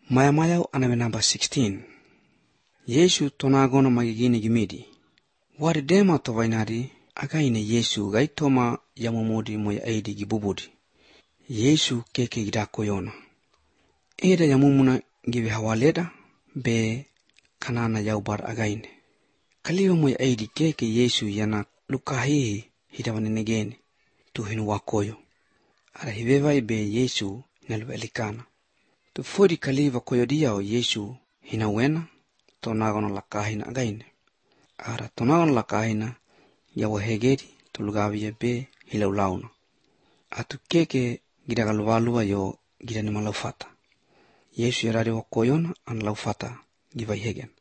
Maya anawe number 16. Yesu tonagono magigini gimidi. Wari dema tovainari againe Yesu gaitoma yamumudi moya aidi gibubudi. Yesu keke gidako yona. Eda yamumuna give hawaleda be kanana yaubar againe. Kaliwa moya aidi keke Yesu yana lukahihi hidawaninegene tuhinu wakoyo. Ara hibevai be Yesu naluelikana. Tufuri kaliva koyo diao Yesu hinawena tonagono lakahina againe. Ara tonagono lakahina yawahegeri tulugawiya be hilaulauna. Atu keke gidagaluvalua yo gidani malaufata. Yesu yarari wakoyona an laufata givai hegen.